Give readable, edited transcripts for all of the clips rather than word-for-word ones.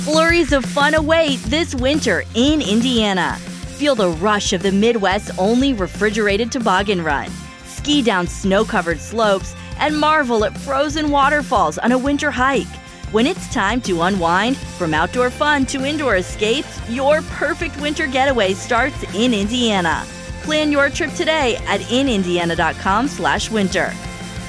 Flurries of fun await this winter in Indiana. Feel the rush of the Midwest's only refrigerated toboggan run. Ski down snow-covered slopes and marvel at frozen waterfalls on a winter hike. When it's time to unwind, from outdoor fun to indoor escapes, your perfect winter getaway starts in Indiana. Plan your trip today at inindiana.com/winter.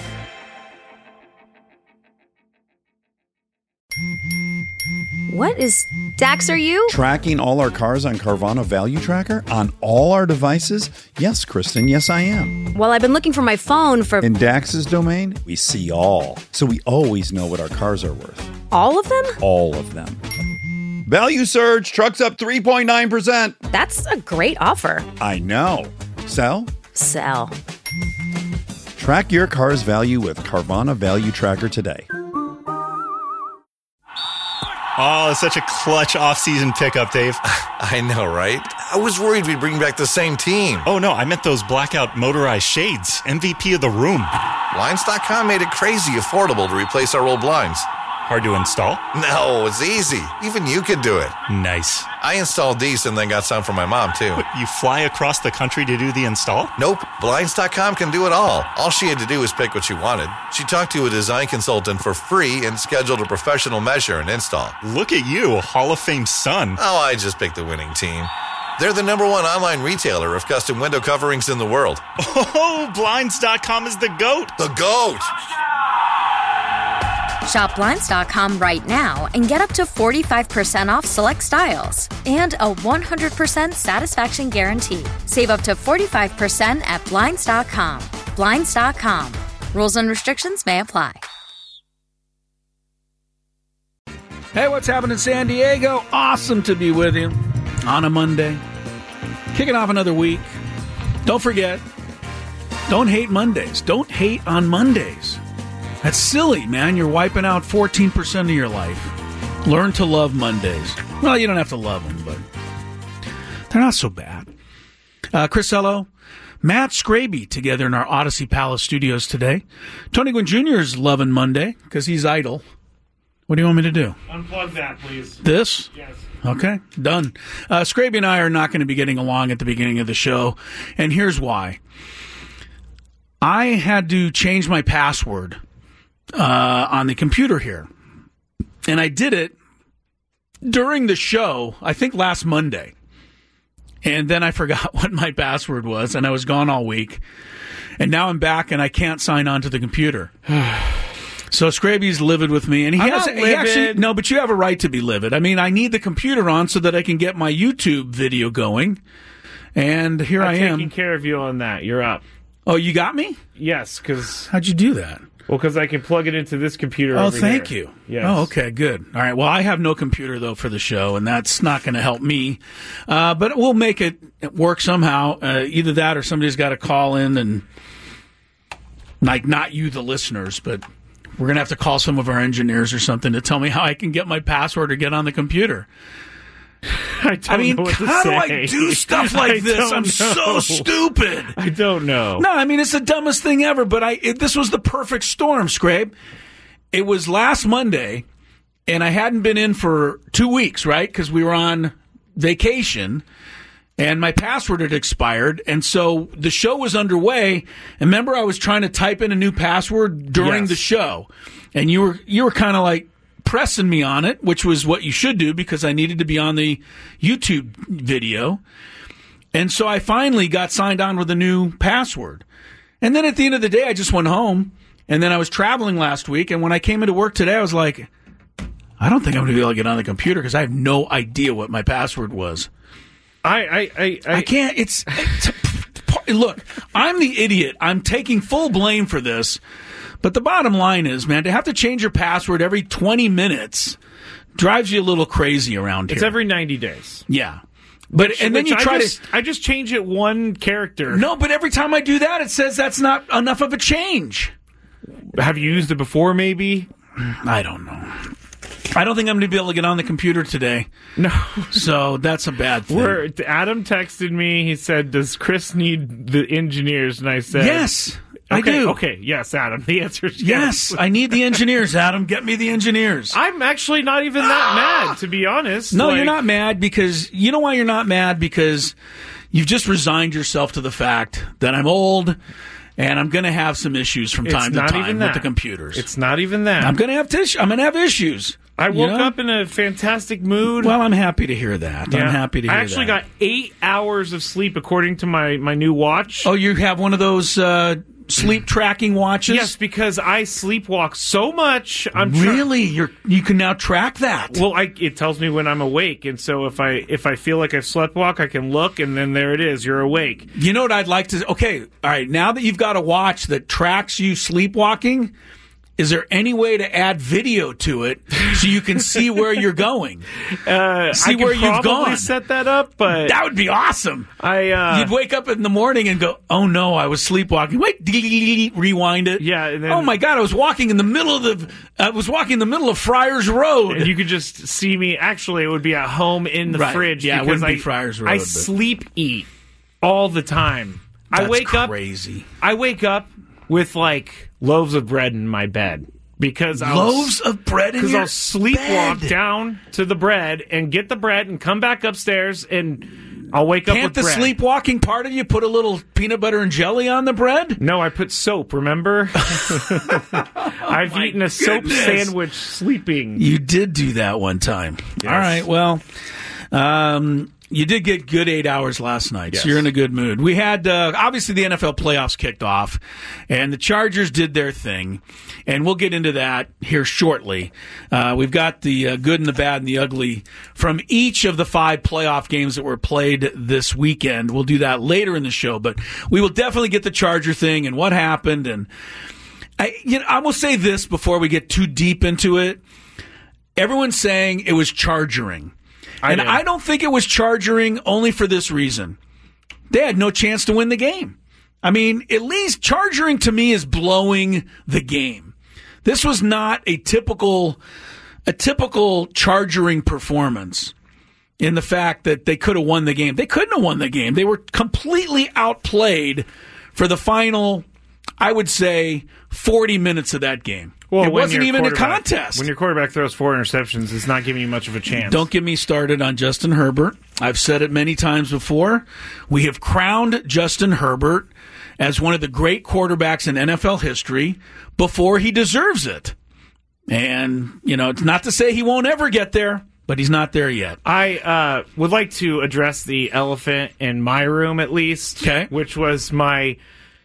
What is Dax, are you? Tracking all our cars on Carvana Value Tracker on all our devices? Yes, Kristen, yes I am. Well, I've been looking for my phone for... In Dax's domain, we see all. So we always know what our cars are worth. All of them? All of them. Value surge, trucks up 3.9%. That's a great offer. I know. Sell? Sell. Track your car's value with Carvana Value Tracker today. Oh, such a clutch off-season pickup, Dave. I know, right? I was worried we'd bring back the same team. Oh, no, I meant those blackout motorized shades. MVP of the room. Blinds.com made it crazy affordable to replace our old blinds. Hard to install? No, it's easy. Even you could do it. Nice. I installed these and then got some for my mom, too. What, you fly across the country to do the install? Nope. Blinds.com can do it all. All she had to do was pick what she wanted. She talked to a design consultant for free and scheduled a professional measure and install. Look at you, Hall of Fame son. Oh, I just picked the winning team. They're the #1 online retailer of custom window coverings in the world. Oh, Blinds.com is the GOAT. The GOAT! Shop Blinds.com right now and get up to 45% off select styles and a 100% satisfaction guarantee. Save up to 45% at Blinds.com. Blinds.com. Rules and restrictions may apply. Hey, what's happening in San Diego? Awesome to be with you on a Monday. Kicking off another week. Don't forget, don't hate Mondays. Don't hate on Mondays. That's silly, man. You're wiping out 14% of your life. Learn to love Mondays. Well, you don't have to love them, but they're not so bad. Chris Ello, Matt Scraby together in our Odyssey Palace studios today. Tony Gwynn Jr. is loving Monday because he's idle. What do you want me to do? Unplug that, please. This? Yes. Okay, done. Scraby and I are not going to be getting along at the beginning of the show, and here's why. I had to change my password on the computer here. And I did it during the show, I think last Monday. And then I forgot what my password was, and I was gone all week. And now I'm back, and I can't sign on to the computer. So Scraby's livid with me, and he actually no, but you have a right to be livid. I mean, I need the computer on so that I can get my YouTube video going. And here I am. I'm taking care of you on that. You're up. Oh, you got me? Yes, because... How'd you do that? Well, because I can plug it into this computer Oh, over thank here. you. Yes. Oh, okay, good. All right, well, I have no computer, though, for the show, and that's not going to help me. But we'll make it work somehow. Either that or somebody's got to call in and, like, not you, the listeners, but we're going to have to call some of our engineers or something to tell me how I can get my password or get on the computer. I mean, how do I do stuff like this? I'm so stupid. I don't know. No, I mean, it's the dumbest thing ever, but this was the perfect storm, Scrape. It was last Monday, and I hadn't been in for 2 weeks, right? Because we were on vacation, and my password had expired, and so the show was underway. And remember, I was trying to type in a new password during the show, and you were kind of like pressing me on it, which was what you should do because I needed to be on the YouTube video. And so I finally got signed on with a new password. And then at the end of the day, I just went home. And then I was traveling last week. And when I came into work today, I was like, I don't think I'm going to be able to get on the computer because I have no idea what my password was. I can't. Look, I'm the idiot. I'm taking full blame for this. But the bottom line is, man, to have to change your password every 20 minutes drives you a little crazy around here. It's every 90 days. Yeah. Then you try to... I just change it one character. No, but every time I do that, it says that's not enough of a change. Have you used it before, maybe? I don't know. I don't think I'm going to be able to get on the computer today. No. So that's a bad thing. Adam texted me. He said, does Chris need the engineers? And I said... Yes. I do. Okay, yes, Adam. The answer is Yes, I need the engineers, Adam. Get me the engineers. I'm actually not even that mad, to be honest. No, you're not mad because you know why you're not mad? Because you've just resigned yourself to the fact that I'm old and I'm going to have some issues from time to time with the computers. It's not even that. I'm going to have issues. I woke up in a fantastic mood. Well, I'm happy to hear that. Yeah. I'm happy to hear that. I actually got 8 hours of sleep according to my new watch. Oh, you have one of those sleep tracking watches? Yes, because I sleepwalk so much. Really? You can now track that? Well, it tells me when I'm awake, and so if I feel like I've sleptwalk, I can look, and then there it is. You're awake. You know what I'd like to... Okay, all right. Now that you've got a watch that tracks you sleepwalking... Is there any way to add video to it so you can see where you're going? See where you've gone. Set that up, but that would be awesome. You'd wake up in the morning and go, "Oh no, I was sleepwalking." Wait, rewind it. Yeah. And then, oh my God, I was walking in the middle of Friars Road, and you could just see me. Actually, it would be at home in the fridge. Yeah, it wouldn't be Friars Road. I sleep eat all the time. That's I wake crazy. I wake up with like loaves of bread in my bed because I'll sleepwalk down to the bread and get the bread and come back upstairs and I'll wake up with bread. Can't the sleepwalking part of you put a little peanut butter and jelly on the bread? No, I put soap, remember? I've eaten a soap sandwich sleeping. You did do that one time. Yes. All right, well... you did get good 8 hours last night, so you're in a good mood. We had, obviously, the NFL playoffs kicked off, and the Chargers did their thing, and we'll get into that here shortly. We've got the good and the bad and the ugly from each of the 5 playoff games that were played this weekend. We'll do that later in the show, but we will definitely get the Charger thing and what happened. And I will say this before we get too deep into it. Everyone's saying it was chargering. I don't think it was chargering only for this reason. They had no chance to win the game. I mean, at least chargering to me is blowing the game. This was not a typical chargering performance in the fact that they could have won the game. They couldn't have won the game. They were completely outplayed for the final, I would say, 40 minutes of that game. Well, it wasn't even a contest. When your quarterback throws 4 interceptions, it's not giving you much of a chance. Don't get me started on Justin Herbert. I've said it many times before. We have crowned Justin Herbert as one of the great quarterbacks in NFL history before he deserves it. And, it's not to say he won't ever get there, but he's not there yet. I would like to address the elephant in my room, at least, which was my...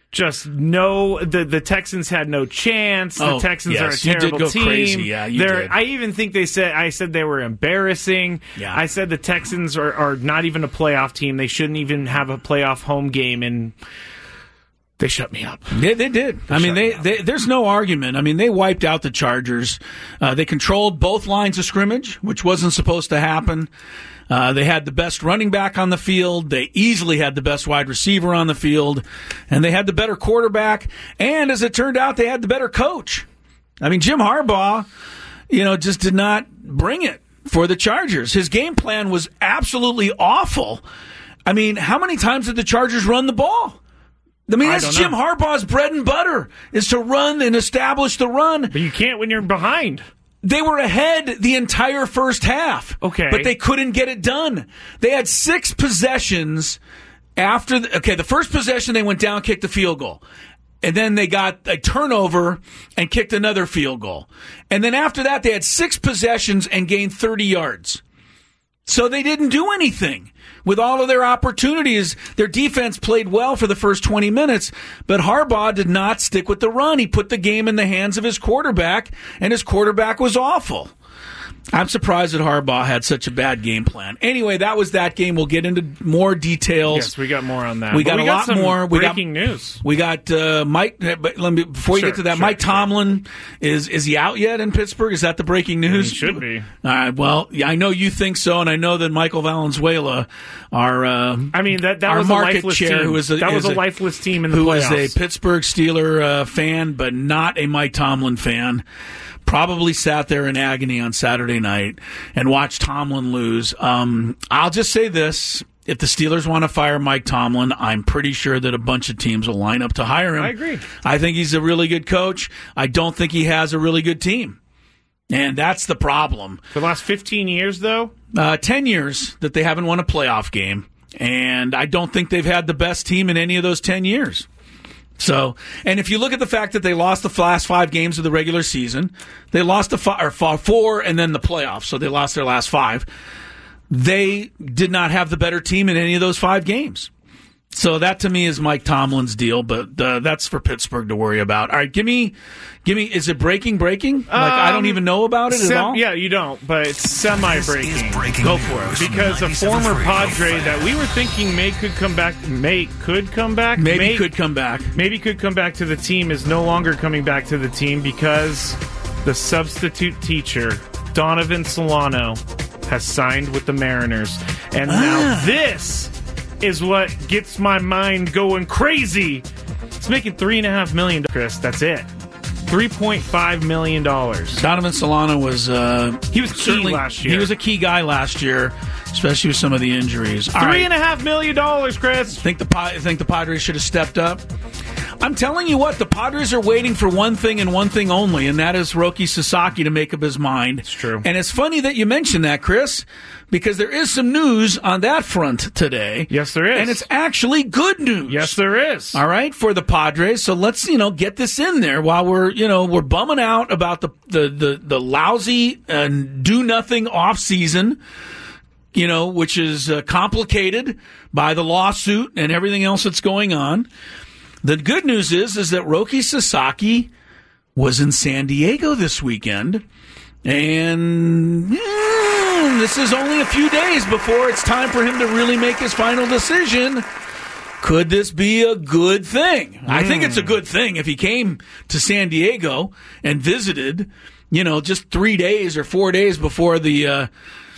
the Texans had no chance. The Texans are a terrible team. Crazy. Yeah, you did. I even think I said they were embarrassing. Yeah. I said the Texans are not even a playoff team. They shouldn't even have a playoff home game, and they shut me up. Yeah, they did. There's no argument. I mean, they wiped out the Chargers. They controlled both lines of scrimmage, which wasn't supposed to happen. They had the best running back on the field. They easily had the best wide receiver on the field. And they had the better quarterback. And as it turned out, they had the better coach. I mean, Jim Harbaugh, just did not bring it for the Chargers. His game plan was absolutely awful. I mean, how many times did the Chargers run the ball? I mean, that's Jim Harbaugh's bread and butter, is to run and establish the run. But you can't when you're behind. They were ahead the entire first half. Okay. But they couldn't get it done. They had 6 possessions after the first possession they went down, kicked the field goal. And then they got a turnover and kicked another field goal. And then after that, they had 6 possessions and gained 30 yards. So they didn't do anything. With all of their opportunities, their defense played well for the first 20 minutes, but Harbaugh did not stick with the run. He put the game in the hands of his quarterback, and his quarterback was awful. I'm surprised that Harbaugh had such a bad game plan. Anyway, that was that game. We'll get into more details. Yes, we got more on that. We got a lot more. Breaking news. We got Mike. But before you get to that, Mike Tomlin is he out yet in Pittsburgh? Is that the breaking news? He should be. All right. Well, I know you think so, and I know that Michael Valenzuela, our that our was market a lifeless chair, team. Who is a lifeless team in the playoffs. Who is a Pittsburgh Steeler fan, but not a Mike Tomlin fan. Probably sat there in agony on Saturday night and watched Tomlin lose. I'll just say this. if the Steelers want to fire Mike Tomlin, I'm pretty sure that a bunch of teams will line up to hire him. I agree. I think he's a really good coach. I don't think he has a really good team. And that's the problem. For the last 15 years, though? 10 years that they haven't won a playoff game. And I don't think they've had the best team in any of those 10 years. So, and if you look at the fact that they lost the last 5 games of the regular season, they lost the 4 and then the playoffs, so they lost their last 5. They did not have the better team in any of those 5 games. So that to me is Mike Tomlin's deal, but that's for Pittsburgh to worry about. All right, give me. Is it breaking? Like I don't even know about it at all. Yeah, you don't, but it's semi-breaking. Go for it. Because a former Padre that we were thinking could come back to the team is no longer coming back to the team because the substitute teacher Donovan Solano has signed with the Mariners, and now this is what gets my mind going crazy. It's making $3.5 million, Chris. That's it. $3.5 million. Donovan Solano was he was key last year. He was a key guy last year, especially with some of the injuries. $3.5 million, Chris. Think the Padres should have stepped up? I'm telling you what, the Padres are waiting for one thing and one thing only, and that is Roki Sasaki to make up his mind. It's true. And it's funny that you mentioned that, Chris, because there is some news on that front today. Yes, there is. And it's actually good news. Yes, there is. All right, for the Padres. So let's, get this in there while we're bumming out about the lousy and do-nothing off-season, which is complicated by the lawsuit and everything else that's going on. The good news is that Roki Sasaki was in San Diego this weekend, and this is only a few days before it's time for him to really make his final decision. Could this be a good thing? I think it's a good thing if he came to San Diego and visited, just 3 days or 4 days before the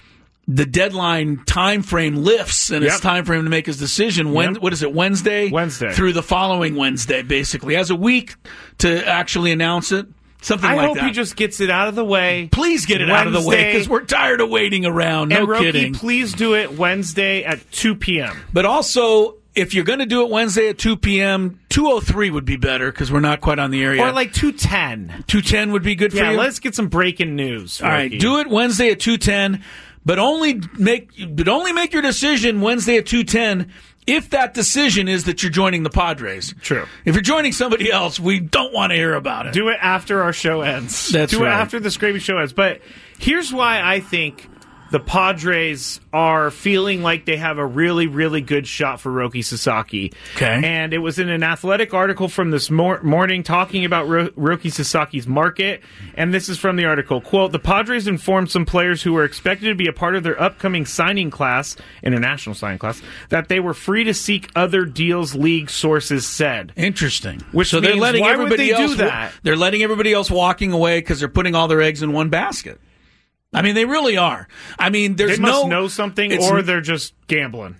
deadline time frame lifts, and it's time for him to make his decision. What is it, Wednesday? Wednesday. Through the following Wednesday, basically. Has a week to actually announce it. Something like that. I hope he just gets it out of the way. Please get it out of the way, because we're tired of waiting around. No kidding. Roki, please do it Wednesday at 2 p.m. But also, if you're going to do it Wednesday at 2 p.m., 2:03 would be better, because we're not quite on the air yet. Or like 2:10. 2:10 would be good for you? Yeah, let's get some breaking news, Roki. All right, do it Wednesday at 2:10. But only make your decision Wednesday at 2:10 if that decision is that you're joining the Padres. True. If you're joining somebody else, we don't want to hear about it. Do it after our show ends. That's right. Do it after the Scrappy show ends. But here's why I think the Padres are feeling like they have a really, really good shot for Roki Sasaki. Okay. And it was in an Athletic article from this morning talking about Roki Sasaki's market. And this is from the article. Quote, the Padres informed some players who were expected to be a part of their upcoming signing class, international signing class, that they were free to seek other deals, league sources said. Interesting. So they're letting everybody else do that? They're letting everybody else walking away because they're putting all their eggs in one basket. I mean, they really are. I mean, they must know something, or they're just gambling.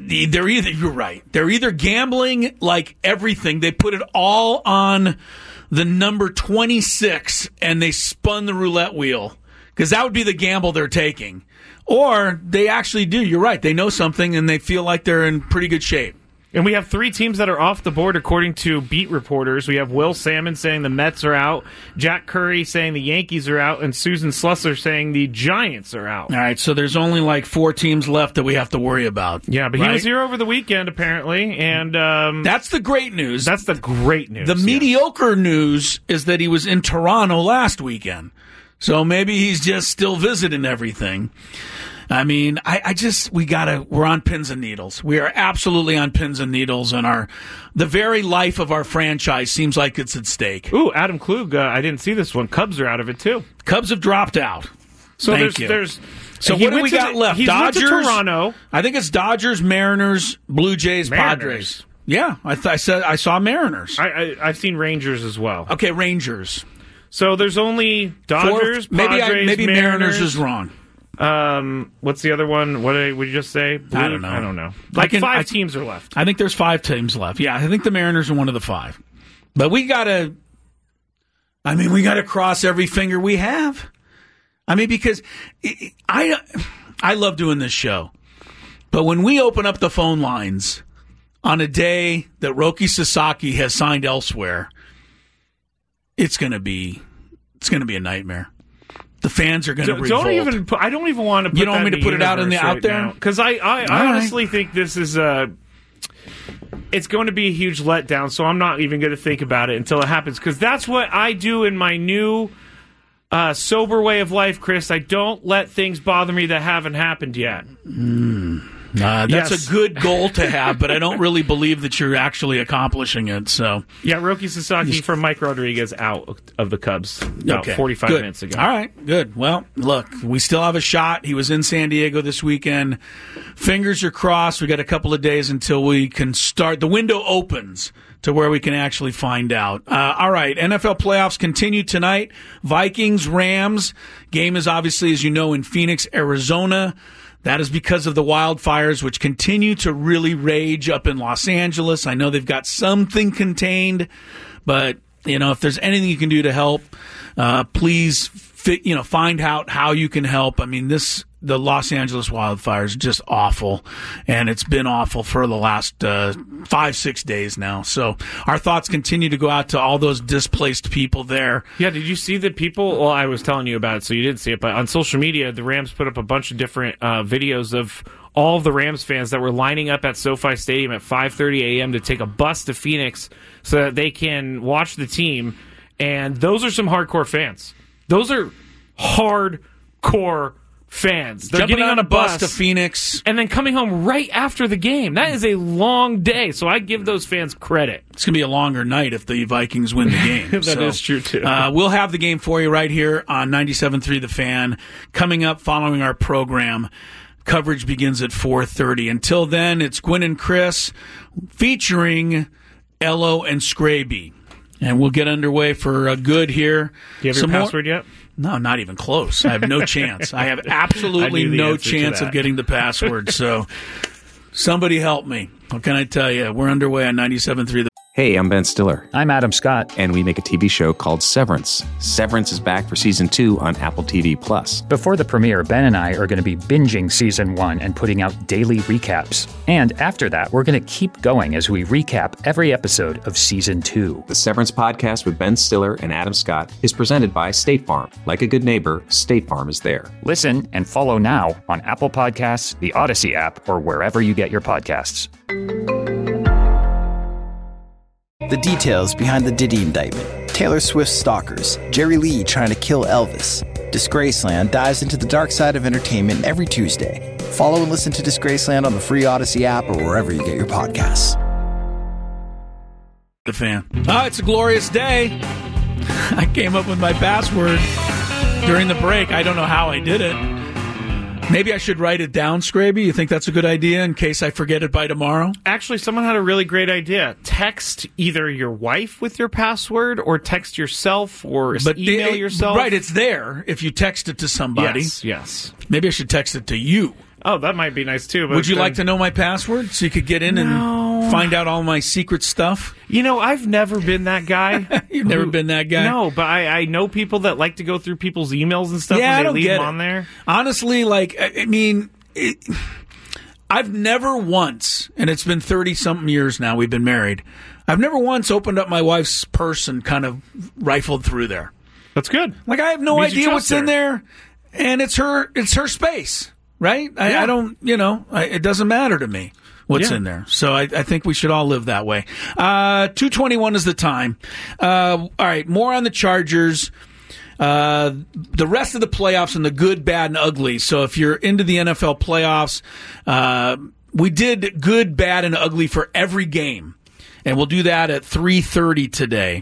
You're right. They're either gambling like everything. They put it all on the number 26, and they spun the roulette wheel, because that would be the gamble they're taking. Or they actually do. You're right. They know something, and they feel like they're in pretty good shape. And we have 3 teams that are off the board, according to beat reporters. We have Will Salmon saying the Mets are out, Jack Curry saying the Yankees are out, and Susan Slusser saying the Giants are out. All right, so there's only like 4 teams left that we have to worry about. Yeah, but he was here over the weekend, apparently, and that's the great news. That's the great news. The mediocre news is that he was in Toronto last weekend, so maybe he's just still visiting everything. I mean, we're on pins and needles. We are absolutely on pins and needles, and the very life of our franchise seems like it's at stake. Ooh, Adam Klug, I didn't see this one. Cubs are out of it, too. Cubs have dropped out. So Thank you. So what do we got left? Dodgers? Went to Toronto. I think it's Dodgers, Mariners, Blue Jays, Padres. Yeah, I saw Mariners. I've seen Rangers as well. Okay, Rangers. So there's only Dodgers, Padres, maybe Mariners is wrong. What's the other one? What did you just say? Blue? I don't know. Like 5 teams are left. I think there's 5 teams left. Yeah, I think the Mariners are one of the 5. But we gotta cross every finger we have. I mean, because I love doing this show. But when we open up the phone lines on a day that Roki Sasaki has signed elsewhere, it's going to be a nightmare. The fans are going to revolt. I don't even want to put You don't want me to put it out there? Because I honestly think this is it's going to be a huge letdown, so I'm not even going to think about it until it happens, because that's what I do in my new sober way of life, Chris. I don't let things bother me that haven't happened yet. That's a good goal to have, but I don't really believe that you're actually accomplishing it. So yeah, Roki Sasaki from Mike Rodriguez out of the Cubs about 45 minutes ago. All right, good. Well, look, we still have a shot. He was in San Diego this weekend. Fingers are crossed. We got a couple of days until we can start. The window opens to where we can actually find out. All right, NFL playoffs continue tonight. Vikings, Rams. Game is obviously, as you know, in Phoenix, Arizona. That is because of the wildfires, which continue to really rage up in Los Angeles. I know they've got something contained, but if there's anything you can do to help, please, find out how you can help. I mean, the Los Angeles wildfires are just awful, and it's been awful for the last 5-6 days now. So our thoughts continue to go out to all those displaced people there. Yeah, did you see the people? Well, I was telling you about it, so you didn't see it, but on social media, the Rams put up a bunch of different videos of all of the Rams fans that were lining up at SoFi Stadium at 5:30 a.m. to take a bus to Phoenix so that they can watch the team. And those are some hardcore fans. Those are hardcore fans. They're Jumping getting on a bus to Phoenix and then coming home right after the game. That is a long day, so I give those fans credit. It's going to be a longer night if the Vikings win the game. That is true, too. We'll have the game for you right here on 97.3 The Fan. Coming up following our program, coverage begins at 4:30. Until then, it's Gwen and Chris featuring Ello and Scraby. And we'll get underway for good here. Do you have your password yet? No, not even close. I have no chance. I have absolutely no chance of getting the password. So somebody help me. What can I tell you? We're underway on 97.3. Hey, I'm Ben Stiller. I'm Adam Scott. And we make a TV show called Severance. Severance is back for Season 2 on Apple TV+. Before the premiere, Ben and I are going to be binging Season 1 and putting out daily recaps. And after that, we're going to keep going as we recap every episode of Season 2. The Severance podcast with Ben Stiller and Adam Scott is presented by State Farm. Like a good neighbor, State Farm is there. Listen and follow now on Apple Podcasts, the Odyssey app, or wherever you get your podcasts. The details behind the Diddy indictment, Taylor Swift's stalkers, Jerry Lee trying to kill Elvis. Disgraceland dives into the dark side of entertainment every Tuesday. Follow and listen to Disgraceland on the free Odyssey app or wherever you get your podcasts. The Fan. Oh, it's a glorious day. I came up with my password during the break. I don't know how I did it. Maybe I should write it down, Scraby. You think that's a good idea in case I forget it by tomorrow? Actually, someone had a really great idea. Text either your wife with your password or text yourself or email yourself. Right, it's there if you text it to somebody. Yes. Maybe I should text it to you. Oh, that might be nice, too. But would you like to know my password so you could get in and find out all my secret stuff? I've never been that guy. You've never been that guy? No, but I know people that like to go through people's emails and stuff when they leave them on there. Honestly, I've never once, and it's been 30-something years now we've been married, I've never once opened up my wife's purse and kind of rifled through there. That's good. I have no idea what's in there, and it's her space. Right? Yeah. I don't, it doesn't matter to me what's in there. So I think we should all live that way. 2:21 is the time. All right, more on the Chargers. The rest of the playoffs and the good, bad, and ugly. So if you're into the NFL playoffs, we did good, bad, and ugly for every game. And we'll do that at 3:30 today.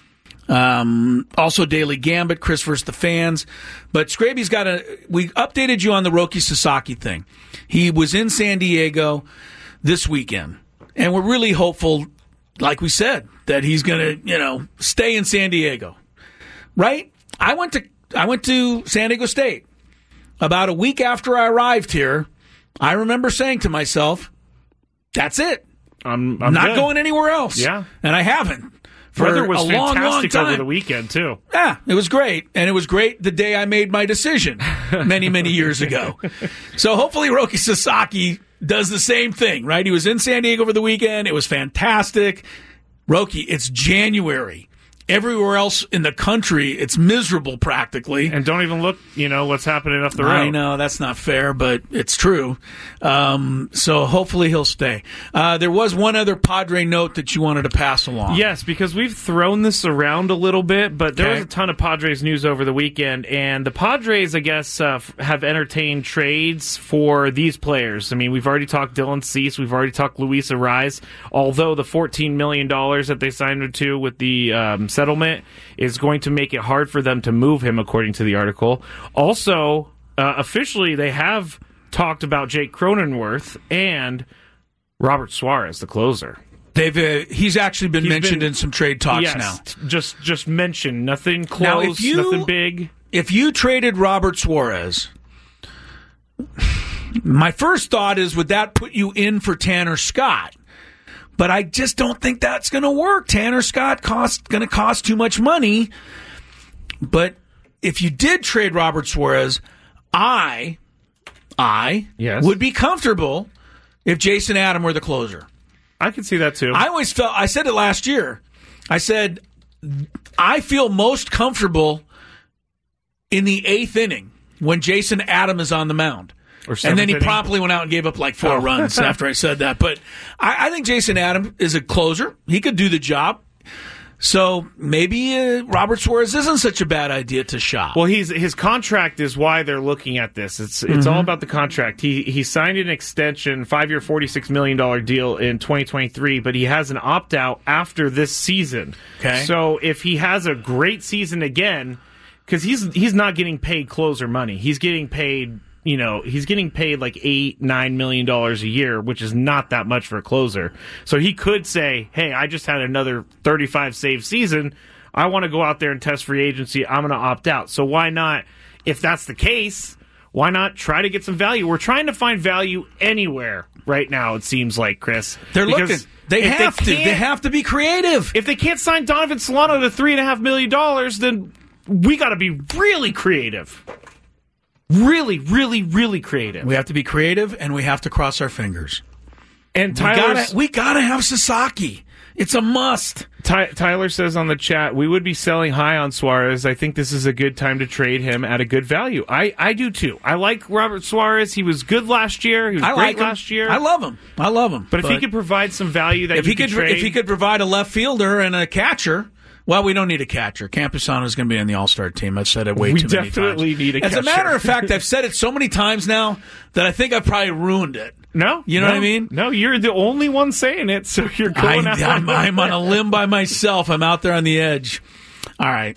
Also Daily Gambit, Chris versus the fans. But Scraby's we updated you on the Roki Sasaki thing. He was in San Diego this weekend. And we're really hopeful, like we said, that he's going to, stay in San Diego. Right? I went to San Diego State. About a week after I arrived here, I remember saying to myself, that's it. I'm not going anywhere else. Yeah. And I haven't. Weather was fantastic long time. over the weekend, too. Yeah, it was great. And it was great the day I made my decision many, many years ago. So hopefully Roki Sasaki does the same thing, right? He was in San Diego over the weekend. It was fantastic. Roki, it's January. Everywhere else in the country, it's miserable practically. And don't even look, what's happening up the road. I know, that's not fair, but it's true. So hopefully he'll stay. There was one other Padre note that you wanted to pass along. Yes, because we've thrown this around a little bit, but there was a ton of Padres news over the weekend, and the Padres, I guess, have entertained trades for these players. I mean, we've already talked Dylan Cease, we've already talked Luis Arraez, although the $14 million that they signed him to with the settlement is going to make it hard for them to move him, according to the article. Also, officially, they have talked about Jake Cronenworth and Robert Suarez, the closer. He's actually been mentioned in some trade talks now. Just mentioned. Nothing close, nothing big. If you traded Robert Suarez, my first thought is, would that put you in for Tanner Scott? But I just don't think that's going to work. Tanner Scott going to cost too much money. But if you did trade Robert Suarez, I would be comfortable if Jason Adam were the closer. I can see that too. I said it last year. I said, I feel most comfortable in the 8th inning when Jason Adam is on the mound. And then he promptly went out and gave up like 4 runs after I said that. But I think Jason Adam is a closer. He could do the job. So maybe Robert Suarez isn't such a bad idea to shop. Well, his contract is why they're looking at this. It's all about the contract. He signed an extension, 5-year, $46 million deal in 2023, but he has an opt-out after this season. Okay. So if he has a great season again, because he's not getting paid closer money. He's getting paid... he's getting paid like $8-9 million a year, which is not that much for a closer. So he could say, hey, I just had another 35 save season. I want to go out there and test free agency. I'm going to opt out. So why not, if that's the case, why not try to get some value? We're trying to find value anywhere right now, it seems like, Chris. They're looking. They have to be creative. If they can't sign Donovan Solano to $3.5 million, then we got to be really creative. Really, really, really creative. We have to be creative, and we have to cross our fingers. And we gotta have Sasaki. It's a must. Tyler says on the chat, we would be selling high on Suarez. I think this is a good time to trade him at a good value. I do too. I like Robert Suarez. He was good last year. He was great last year. I love him. But if he could provide some value that if he could provide a left fielder and a catcher. Well, we don't need a catcher. Campusano is going to be on the All-Star team. I've said it way too many times. We definitely need a catcher. As a matter of fact, I've said it so many times now that I think I've probably ruined it. No. You know what I mean? No, you're the only one saying it, so you're going out. I'm on a limb by myself. I'm out there on the edge. All right.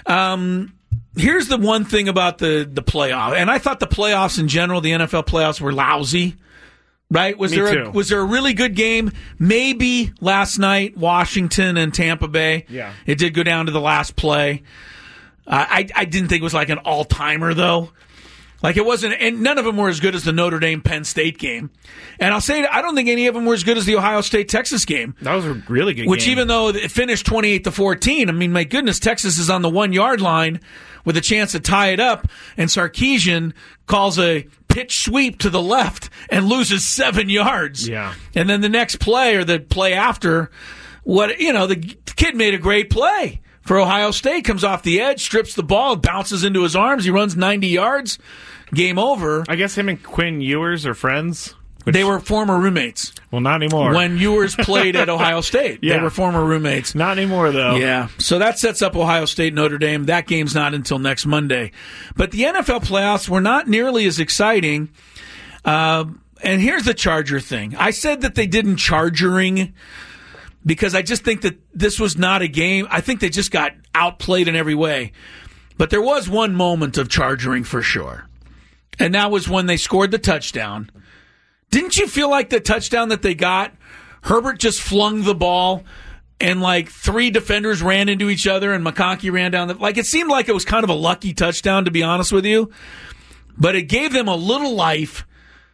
Here's the one thing about the playoff. And I thought the playoffs in general, the NFL playoffs, were lousy. Right? Was there a really good game? Maybe last night, Washington and Tampa Bay. Yeah. It did go down to the last play. I didn't think it was like an all-timer, though. Like it wasn't, and none of them were as good as the Notre Dame-Penn State game. And I'll say, I don't think any of them were as good as the Ohio State-Texas game. That was a really good game. Which even though it finished 28-14, I mean, my goodness, Texas is on the 1-yard line with a chance to tie it up, and Sarkisian calls a pitch sweep to the left and loses 7 yards. Yeah. And then the next play or the play after, the kid made a great play for Ohio State, comes off the edge, strips the ball, bounces into his arms, he runs 90 yards, game over. I guess him and Quinn Ewers are friends. They were former roommates. Well, not anymore. When Ewers played at Ohio State. Yeah. They were former roommates. Not anymore, though. Yeah. So that sets up Ohio State, Notre Dame. That game's not until next Monday. But the NFL playoffs were not nearly as exciting. And here's the Charger thing. I said that they didn't Chargering because I just think that this was not a game. I think they just got outplayed in every way. But there was one moment of Chargering for sure. And that was when they scored the touchdown. Didn't you feel like the touchdown that they got, Herbert just flung the ball and like 3 defenders ran into each other and McConkey ran down it seemed like it was kind of a lucky touchdown, to be honest with you. But it gave them a little life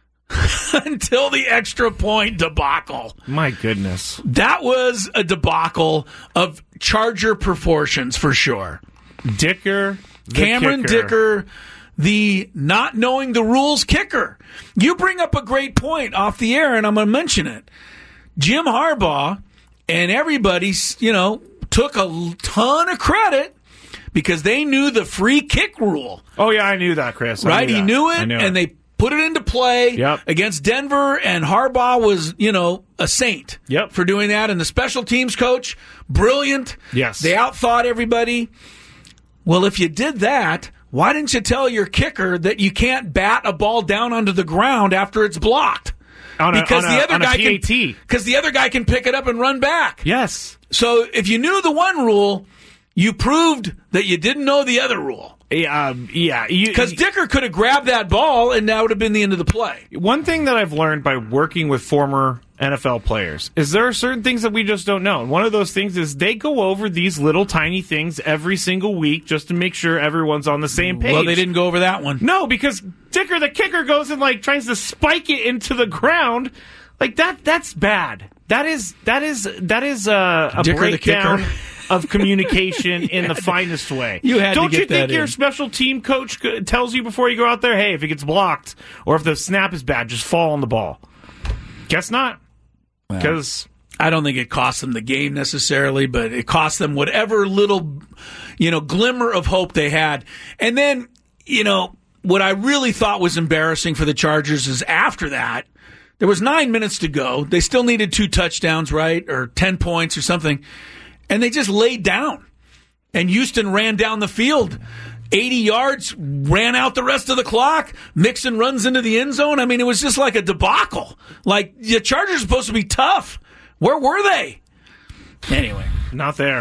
until the extra point debacle. My goodness. That was a debacle of Charger proportions for sure. Dicker, Cameron Dicker, the not knowing the rules kicker. You bring up a great point off the air, and I'm going to mention it. Jim Harbaugh and everybody, took a ton of credit because they knew the free kick rule. Oh, yeah, I knew that, Chris. Right? He knew it, and they put it into play against Denver, and Harbaugh was, a saint for doing that. And the special teams coach, brilliant. Yes. They outthought everybody. Well, if you did that, why didn't you tell your kicker that you can't bat a ball down onto the ground after it's blocked? Because the other guy can pick it up and run back. Yes. So if you knew the one rule, you proved that you didn't know the other rule. Because Dicker could have grabbed that ball, and that would have been the end of the play. One thing that I've learned by working with former NFL players is there are certain things that we just don't know. And one of those things is they go over these little tiny things every single week just to make sure everyone's on the same page. Well, they didn't go over that one. No, because Dicker, the kicker, goes and tries to spike it into the ground. That's bad. That is a Dicker, breakdown of communication in the finest way. Don't you think your special team coach tells you before you go out there, hey, if it gets blocked or if the snap is bad, just fall on the ball? Guess not. Because I don't think it cost them the game necessarily, but it cost them whatever little, glimmer of hope they had. And then, what I really thought was embarrassing for the Chargers is after that, there was 9 minutes to go. They still needed 2 touchdowns, right? Or 10 points or something. And they just laid down. And Houston ran down the field 80 yards, ran out the rest of the clock. Mixon runs into the end zone. I mean, it was just like a debacle. The Chargers are supposed to be tough. Where were they? Anyway. Not there.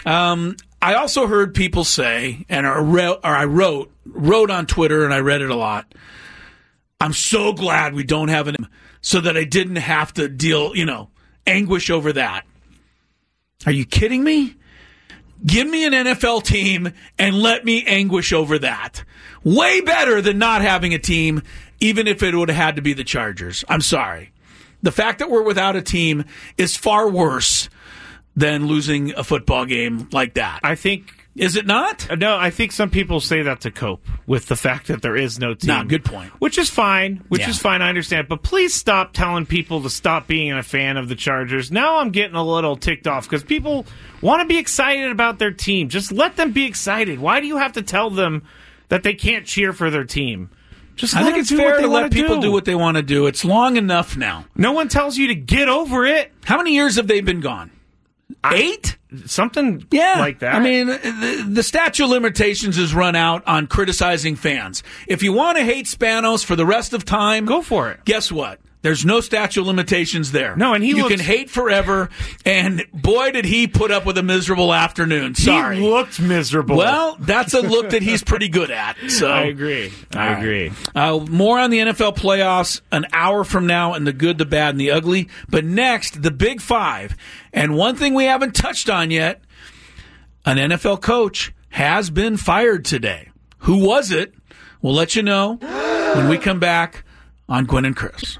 I also heard people say, and I wrote on Twitter, and I read it a lot, I'm so glad we don't have an so that I didn't have to deal, anguish over that. Are you kidding me? Give me an NFL team and let me anguish over that. Way better than not having a team, even if it would have had to be the Chargers. I'm sorry. The fact that we're without a team is far worse than losing a football game like that. I think... Is it not? No, I think some people say that to cope with the fact that there is no team. No, good point. Which is fine. I understand. But please stop telling people to stop being a fan of the Chargers. Now I'm getting a little ticked off because people want to be excited about their team. Just let them be excited. Why do you have to tell them that they can't cheer for their team? I think it's fair to let people do what they want to do. It's long enough now. No one tells you to get over it. How many years have they been gone? 8? Something like that. I mean, the statute of limitations is run out on criticizing fans. If you want to hate Spanos for the rest of time, go for it. Guess what? There's no statute of limitations there. No, and you can hate forever, and boy, did he put up with a miserable afternoon. Sorry. He looked miserable. Well, that's a look that he's pretty good at. So I agree. More on the NFL playoffs an hour from now, and the good, the bad, and the ugly. But next, the Big Five. And one thing we haven't touched on yet, an NFL coach has been fired today. Who was it? We'll let you know when we come back on Gwynn and Chris.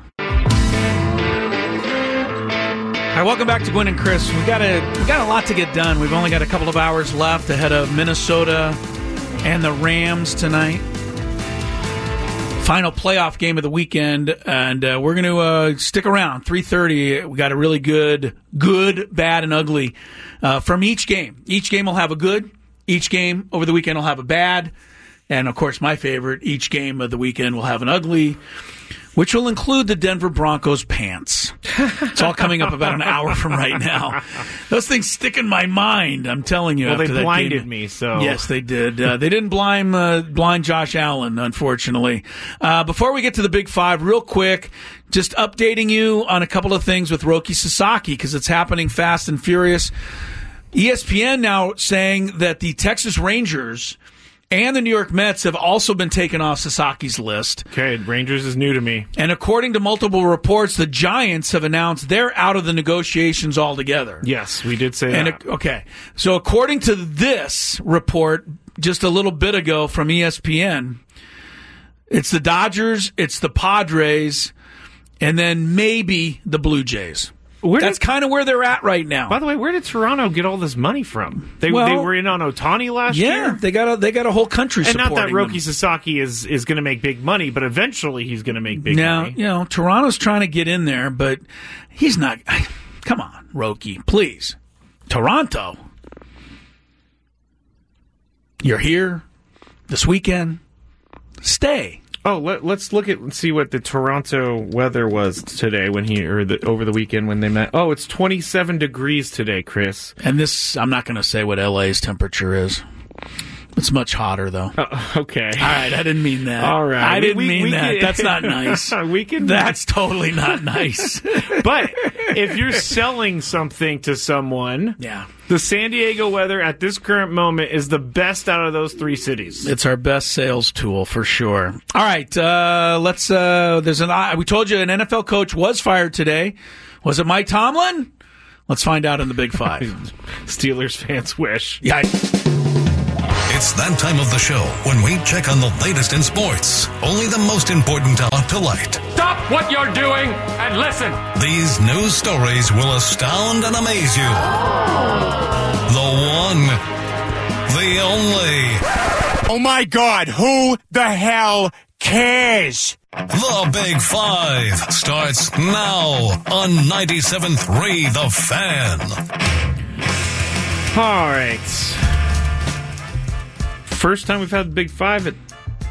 Hi, welcome back to Gwynn and Chris. We got a lot to get done. We've only got a couple of hours left ahead of Minnesota and the Rams tonight. Final playoff game of the weekend, and we're going to stick around. 3:30. We got a really good, bad, and ugly from each game. Each game will have a good. Each game over the weekend will have a bad, and of course, my favorite. Each game of the weekend will have an ugly, which will include the Denver Broncos pants. It's all coming up about an hour from right now. Those things stick in my mind, I'm telling you. Well, after they blinded that game. me, so... Yes, they did. They didn't blind Josh Allen, unfortunately. Before we get to the Big Five, real quick, just updating you on a couple of things with Roki Sasaki, because it's happening fast and furious. ESPN now saying that the Texas Rangers and the New York Mets have also been taken off Sasaki's list. Okay, Rangers is new to me. And according to multiple reports, the Giants have announced they're out of the negotiations altogether. Yes, we did say that. Okay, so according to this report just a little bit ago from ESPN, it's the Dodgers, it's the Padres, and then maybe the Blue Jays. That's kind of where they're at right now. By the way, where did Toronto get all this money from? They were in on Ohtani last year. Yeah, they got a whole country and supporting not that Roki them. Sasaki is going to make big money, but eventually he's going to make big money. Now, Toronto's trying to get in there, but he's not. Come on, Roki, please. Toronto, you're here this weekend. Stay. Oh, let's look at and see what the Toronto weather was today over the weekend when they met. Oh, it's 27 degrees today, Chris. And this, I'm not going to say what LA's temperature is. It's much hotter, though. Okay. All right, I didn't mean that. All right. I didn't mean that. That's not nice. That's totally not nice. But if you're selling something to someone, the San Diego weather at this current moment is the best out of those three cities. It's our best sales tool for sure. All right, let's. We told you an NFL coach was fired today. Was it Mike Tomlin? Let's find out in the Big Five. Steelers fans wish. Yeah. It's that time of the show when we check on the latest in sports. Only the most important talent to light. Stop what you're doing and listen. These news stories will astound and amaze you. The one, the only. Oh my God, who the hell cares? The Big Five starts now on 97.3 The Fan. All right. First time we've had the Big Five at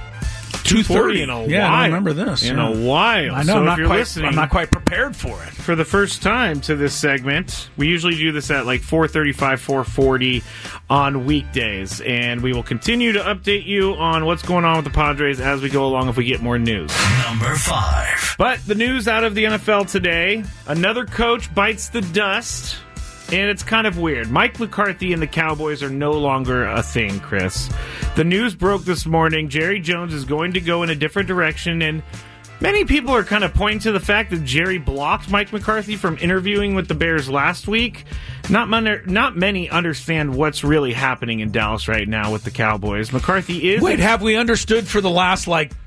2:30 in a while. Yeah, I remember this. In a while. I know, so I'm not quite prepared for it. For the first time to this segment, we usually do this at like 4:35, 4:40 on weekdays. And we will continue to update you on what's going on with the Padres as we go along if we get more news. Number 5. But the news out of the NFL today, another coach bites the dust. And it's kind of weird. Mike McCarthy and the Cowboys are no longer a thing, Chris. The news broke this morning. Jerry Jones is going to go in a different direction, and many people are kind of pointing to the fact that Jerry blocked Mike McCarthy from interviewing with the Bears last week. Not many understand what's really happening in Dallas right now with the Cowboys. McCarthy is... Wait, have we understood for the last,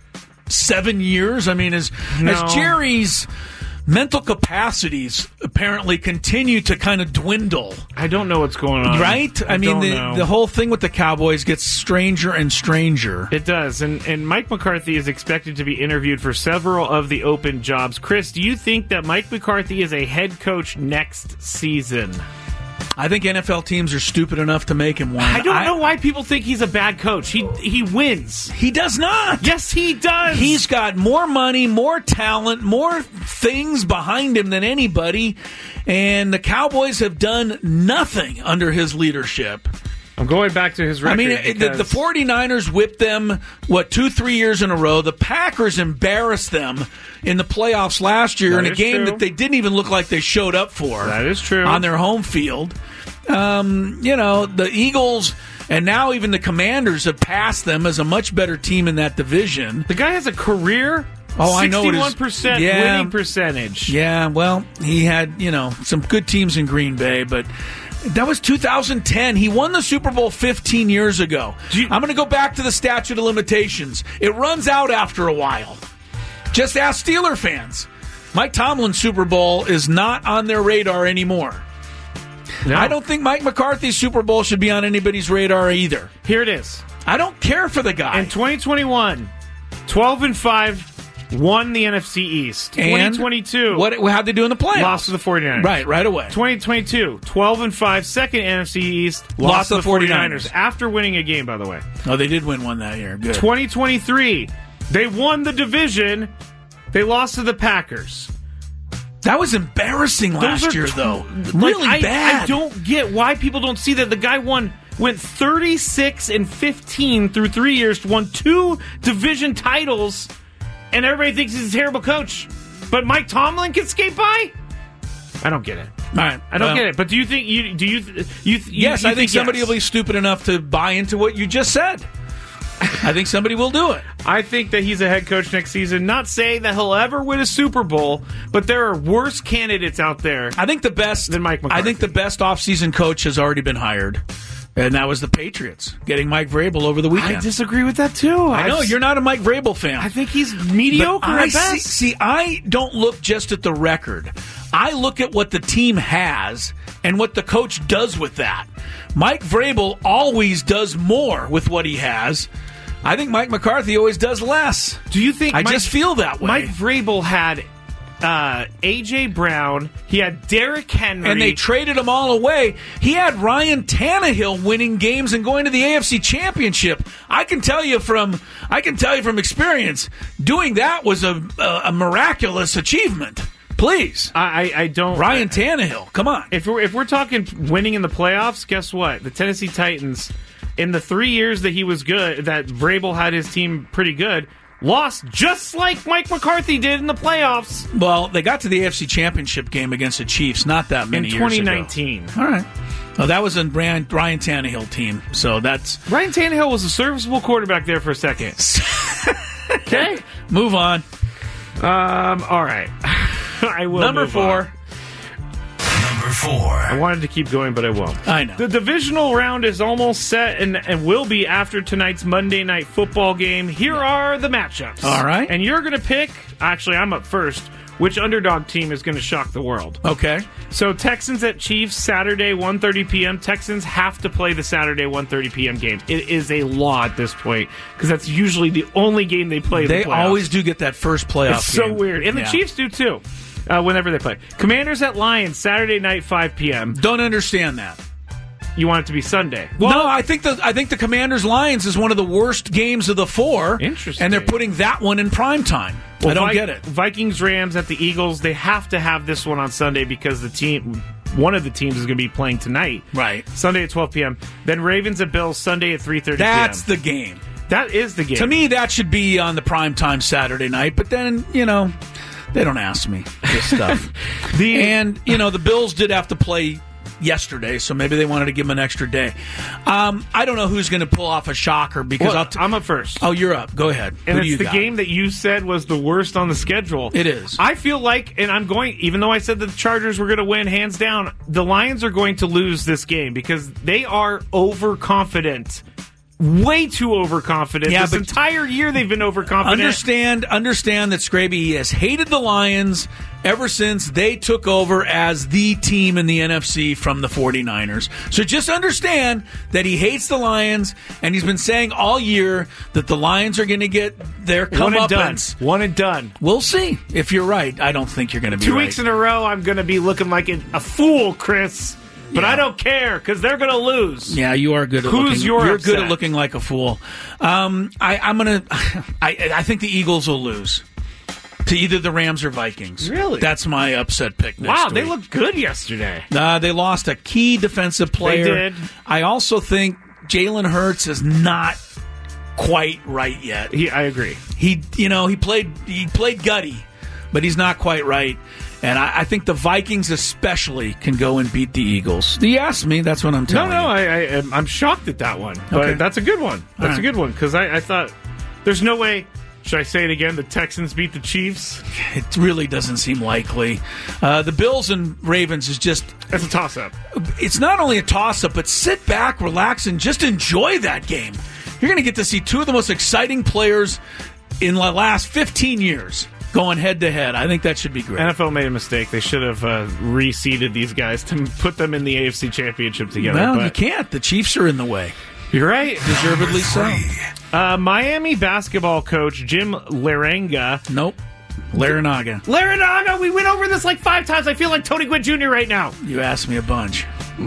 7 years? I mean, as Jerry's mental capacities apparently continue to kind of dwindle. I don't know what's going on. Right? I mean, the whole thing with the Cowboys gets stranger and stranger. It does. And Mike McCarthy is expected to be interviewed for several of the open jobs. Chris, do you think that Mike McCarthy is a head coach next season? I think NFL teams are stupid enough to make him one. I don't know why people think he's a bad coach. He wins. He does not. Yes, he does. He's got more money, more talent, more things behind him than anybody, and the Cowboys have done nothing under his leadership. I'm going back to his record. I mean, the 49ers whipped them, 2-3 years in a row. The Packers embarrassed them in the playoffs last year in a game that they didn't even look like they showed up for. That is true. On their home field. The Eagles and now even the Commanders have passed them as a much better team in that division. The guy has a career 61% winning percentage. Yeah, well, he had, some good teams in Green Bay, but that was 2010. He won the Super Bowl 15 years ago. I'm going to go back to the statute of limitations. It runs out after a while. Just ask Steeler fans. Mike Tomlin's Super Bowl is not on their radar anymore. No. I don't think Mike McCarthy's Super Bowl should be on anybody's radar either. Here it is. I don't care for the guy. In 2021, 12-5, won the NFC East. And 2022. How'd they do in the playoffs? Lost to the 49ers. Right away. 2022, 12-5, second NFC East. Lost to the 49ers. After winning a game, by the way. Oh, they did win one that year. Good. 2023, they won the division. They lost to the Packers. That was embarrassing last year, though. Really bad. I don't get why people don't see that. The guy went 36-15 through 3 years, won 2 division titles, and everybody thinks he's a terrible coach. But Mike Tomlin can skate by? I don't get it. All right, I don't get it. But do you think Yes, I think somebody will be stupid enough to buy into what you just said. I think somebody will do it. I think that he's a head coach next season. Not saying that he'll ever win a Super Bowl, but there are worse candidates out there. I think the best than Mike McCarthy. I think the best offseason coach has already been hired, and that was the Patriots getting Mike Vrabel over the weekend. I disagree with that too. I know you're not a Mike Vrabel fan. I think he's mediocre at best. See, I don't look just at the record. I look at what the team has and what the coach does with that. Mike Vrabel always does more with what he has. I think Mike McCarthy always does less. Do you think I just feel that way. Mike Vrabel had A.J. Brown, he had Derrick Henry. And they traded them all away. He had Ryan Tannehill winning games and going to the AFC Championship. I can tell you from experience, doing that was a miraculous achievement. Please. I don't. Ryan Tannehill, come on. If we're talking winning in the playoffs, guess what? The Tennessee Titans, in the 3 years that he was good, that Vrabel had his team pretty good, lost just like Mike McCarthy did in the playoffs. Well, they got to the AFC Championship game against the Chiefs not that many years ago. In 2019. All right. Well, that was a Ryan Tannehill team, so that's... Ryan Tannehill was a serviceable quarterback there for a second. Okay? Move on. All right. I will. Number 4. I wanted to keep going, but I won't. I know. The divisional round is almost set and will be after tonight's Monday Night Football game. Here are the matchups. All right. And you're going to pick, actually, I'm up first, which underdog team is going to shock the world. Okay. So Texans at Chiefs, Saturday, 1:30 p.m. Texans have to play the Saturday 1:30 p.m. game. It is a law at this point because that's usually the only game they play in the playoffs. They always do get that first playoff It's game. so weird. And the Chiefs do, too. Whenever they play. Commanders at Lions, Saturday night, 5 p.m. Don't understand that. You want it to be Sunday. Well, no, I think the Commanders-Lions is one of the worst games of the 4. Interesting. And they're putting that one in prime time. Well, I don't get it. Vikings-Rams at the Eagles, they have to have this one on Sunday because one of the teams is going to be playing tonight. Right. Sunday at 12 p.m. Then Ravens at Bills, Sunday at 3:30 p.m. That's the game. That is the game. To me, that should be on the prime time Saturday night, but then, they don't ask me this stuff. The Bills did have to play yesterday, so maybe they wanted to give them an extra day. I don't know who's going to pull off a shocker because I'm up first. Oh, you're up. Go ahead. And Who do it's you the got? game that you said was the worst on the schedule. It is. I feel like, and I'm going, even though I said that the Chargers were going to win hands down, the Lions are going to lose this game because they are overconfident. Way too overconfident. Yeah, this entire year they've been overconfident. Understand that Scraby has hated the Lions ever since they took over as the team in the NFC from the 49ers. So just understand that he hates the Lions, and he's been saying all year that the Lions are going to get their comeuppance. One and done. We'll see if you're right. I don't think you're going to be 2 right. 2 weeks in a row, I'm going to be looking like a fool, Chris. But I don't care because they're going to lose. Yeah, you are good at looking. You're good at looking like a fool. I think the Eagles will lose to either the Rams or Vikings. Really? That's my upset pick. Wow, they looked good yesterday. They lost a key defensive player. They did. I also think Jalen Hurts is not quite right yet. I agree. He played gutty, but he's not quite right. And I think the Vikings especially can go and beat the Eagles. You asked me, that's what I'm telling you. I'm shocked at that one. But Okay. that's a good one. That's right. a good one because I thought there's no way. Should I say it again? The Texans beat the Chiefs? It really doesn't seem likely. The Bills and Ravens is just... That's a toss-up. It's not only a toss-up, but sit back, relax, and just enjoy that game. You're going to get to see two of the most exciting players in the last 15 years going head-to-head. I think that should be great. NFL made a mistake. They should have reseeded these guys to put them in the AFC Championship together. Well, you can't. The Chiefs are in the way. You're right. Deservedly so. Miami basketball coach Jim Larrañaga. Nope. Larrañaga. Larrañaga! We went over this like 5 times. I feel like Tony Gwynn Jr. right now. You asked me a bunch.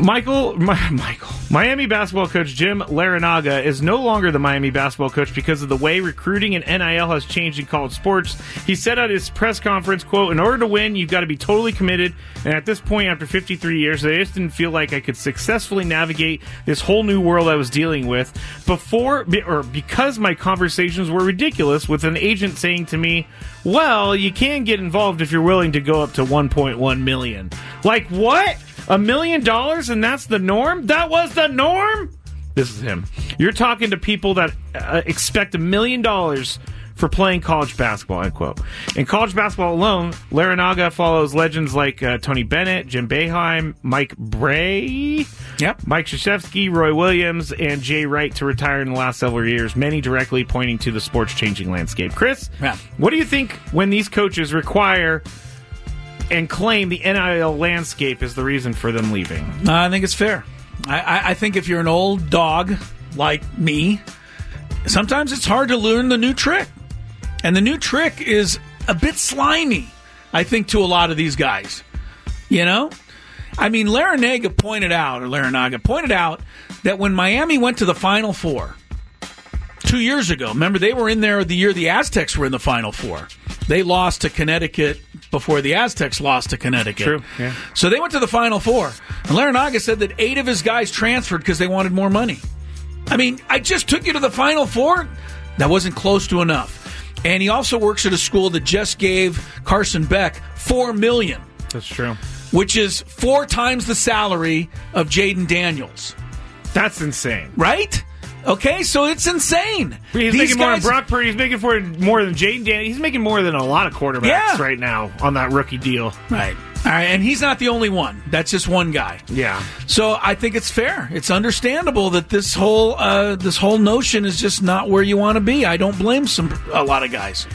Miami basketball coach Jim Larrañaga is no longer the Miami basketball coach because of the way recruiting and NIL has changed in college sports. He said at his press conference, quote, "In order to win, you've got to be totally committed. And at this point, after 53 years, I just didn't feel like I could successfully navigate this whole new world I was dealing with because my conversations were ridiculous with an agent saying to me, well, you can get involved if you're willing to go up to $1.1 million. Like, what? $1 million and that's the norm? That was the norm? This is him. You're talking to people that expect $1 million for playing college basketball, end quote. In college basketball alone, Larrañaga follows legends like Tony Bennett, Jim Boeheim, Mike Bray, Mike Krzyzewski, Roy Williams, and Jay Wright to retire in the last several years, many directly pointing to the sports changing landscape. Chris, what do you think when these coaches require and claim the NIL landscape is the reason for them leaving. I think it's fair. I think if you're an old dog like me, sometimes it's hard to learn the new trick. And the new trick is a bit slimy, I think, to a lot of these guys. You know? I mean, Larranaga pointed out that when Miami went to the Final Four 2 years ago, remember, they were in there the year the Aztecs were in the Final Four. They lost to Connecticut before the Aztecs lost to Connecticut. True, yeah. So they went to the Final Four. And Larranaga said that 8 of his guys transferred because they wanted more money. I mean, I just took you to the Final Four. That wasn't close to enough. And he also works at a school that just gave Carson Beck $4 million. That's true. Which is 4 times the salary of Jaden Daniels. That's insane. Right? Okay, so it's insane. He's making more than Brock Purdy. He's making more than Jaden Daniels. He's making more than a lot of quarterbacks right now on that rookie deal. Right. All right, and he's not the only one. That's just one guy. Yeah. So I think it's fair. It's understandable that this whole notion is just not where you want to be. I don't blame a lot of guys.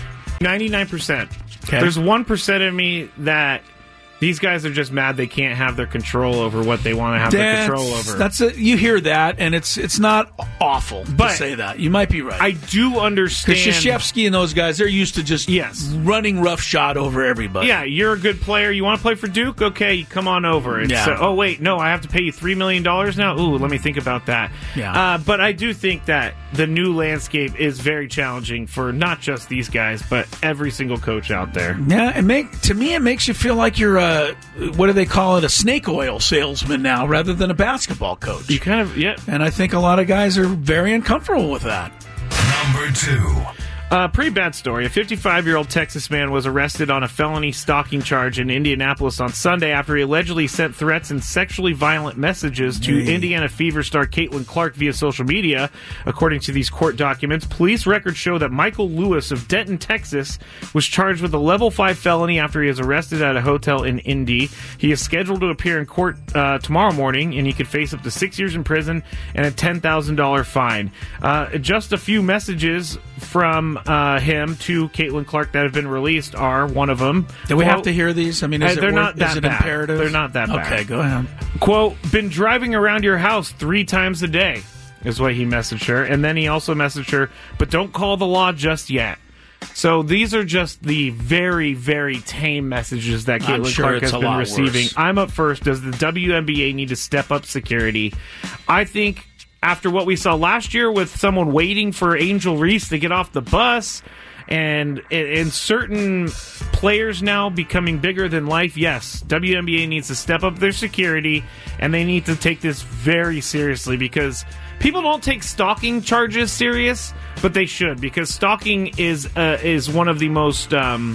99%. Okay. There's 1% of me that these guys are just mad they can't have their control over what they want to have their control over. You hear that, and it's not awful to say that. You might be right. I do understand. Because Krzyzewski and those guys, they're used to just running roughshod over everybody. Yeah, you're a good player. You want to play for Duke? Okay, come on over. Oh, wait, no, I have to pay you $3 million now? Ooh, let me think about that. Yeah. But I do think that the new landscape is very challenging for not just these guys, but every single coach out there. Yeah, to me, it makes you feel like you're what do they call it? A snake oil salesman now, rather than a basketball coach. You kind of, yeah. And I think a lot of guys are very uncomfortable with that. Number 2. Pretty bad story. A 55-year-old Texas man was arrested on a felony stalking charge in Indianapolis on Sunday after he allegedly sent threats and sexually violent messages to Indiana Fever star Caitlin Clark via social media. According to these court documents, police records show that Michael Lewis of Denton, Texas, was charged with a level 5 felony after he was arrested at a hotel in Indy. He is scheduled to appear in court tomorrow morning, and he could face up to 6 years in prison and a $10,000 fine. Just a few messages from him to Caitlin Clark that have been released are one of them. Do we have to hear these? I mean, is they're not that is it bad. imperative? They're not that bad. Okay, go ahead. Quote, been driving around your house 3 times a day is what he messaged her. And then he also messaged her, but don't call the law just yet. So these are just the very, very tame messages that Caitlin Clark has been receiving. Worse. I'm up first. Does the WNBA need to step up security? I think after what we saw last year with someone waiting for Angel Reese to get off the bus and certain players now becoming bigger than life, yes, WNBA needs to step up their security, and they need to take this very seriously because people don't take stalking charges serious, but they should, because stalking is one of the most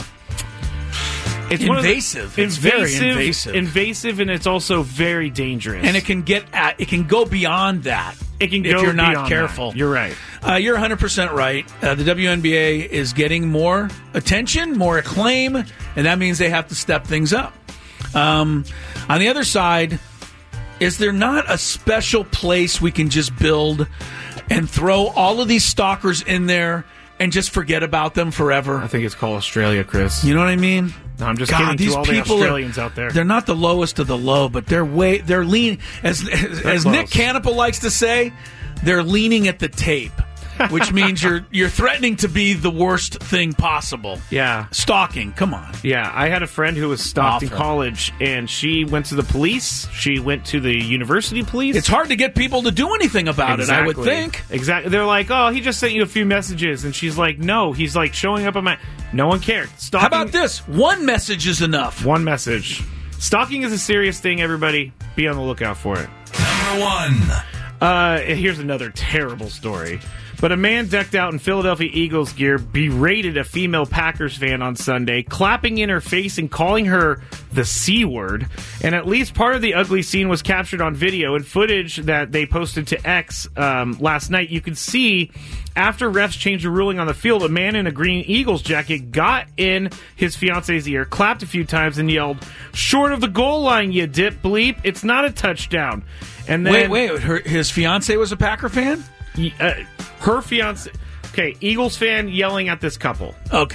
invasive. It's very invasive. Invasive, and it's also very dangerous. And it can go beyond that. It can go if you're not beyond careful. That. You're right. You're 100% right. The WNBA is getting more attention, more acclaim, and that means they have to step things up. On the other side, is there not a special place we can just build and throw all of these stalkers in there and just forget about them forever? I think it's called Australia, Chris. You know what I mean? No, I'm just kidding to all the Australians out there. They're not the lowest of the low, but they're lean. As Nick Canepa likes to say, they're leaning at the tape, which means you're threatening to be the worst thing possible. Yeah. Stalking, come on. Yeah, I had a friend who was stalked in college, and she went to the police. She went to the university police. It's hard to get people to do anything about it, I would think. Exactly. They're like, oh, he just sent you a few messages. And she's like, no. He's like showing up on my... No one cared. Stalking... How about this? One message is enough. One message. Stalking is a serious thing, everybody. Be on the lookout for it. Number 1. Here's another terrible story. But a man decked out in Philadelphia Eagles gear berated a female Packers fan on Sunday, clapping in her face and calling her the C word. And at least part of the ugly scene was captured on video and footage that they posted to X last night. You could see after refs changed the ruling on the field, a man in a green Eagles jacket got in his fiance's ear, clapped a few times, and yelled, "Short of the goal line, you dip bleep. It's not a touchdown." And then his fiance was a Packer fan? Her fiance... Okay, Eagles fan yelling at this couple. Okay.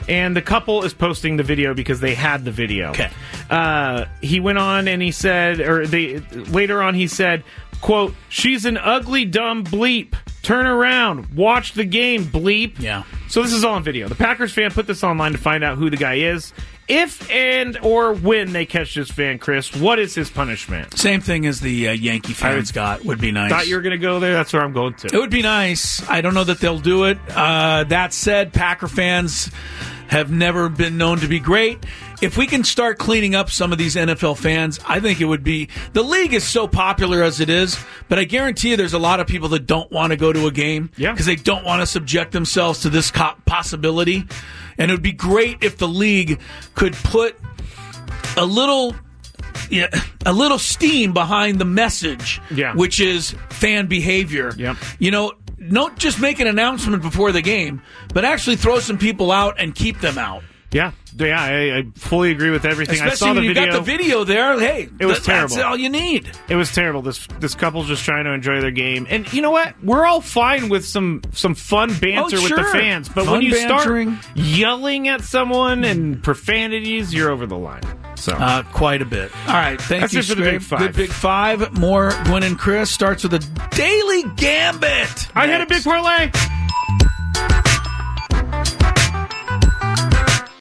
And the couple is posting the video because they had the video. Okay. He went on and he said, later on he said, quote, "She's an ugly, dumb bleep. Turn around. Watch the game, bleep." Yeah. So this is all on video. The Packers fan put this online to find out who the guy is. If and or when they catch this fan, Chris, what is his punishment? Same thing as the Yankee fans got. Would be nice. Thought you were going to go there. That's where I'm going to. It would be nice. I don't know that they'll do it. That said, Packer fans have never been known to be great. If we can start cleaning up some of these NFL fans, I think it would be... The league is so popular as it is, but I guarantee you there's a lot of people that don't want to go to a game because they don't want to subject themselves to this possibility. And it would be great if the league could put a little steam behind the message, which is fan behavior. Yep. You know, don't just make an announcement before the game, but actually throw some people out and keep them out. Yeah, I fully agree with everything. Especially I saw the when you video. got the video there. Hey, it was terrible. That's all you need. It was terrible. This couple's just trying to enjoy their game, and you know what? We're all fine with some fun banter with the fans, but when you start yelling at someone and profanities, you're over the line. So quite a bit. All right, thank you, That's it for the Big Five. Good Big Five. More Gwen and Chris starts with a Daily Gambit. I had a big parlay.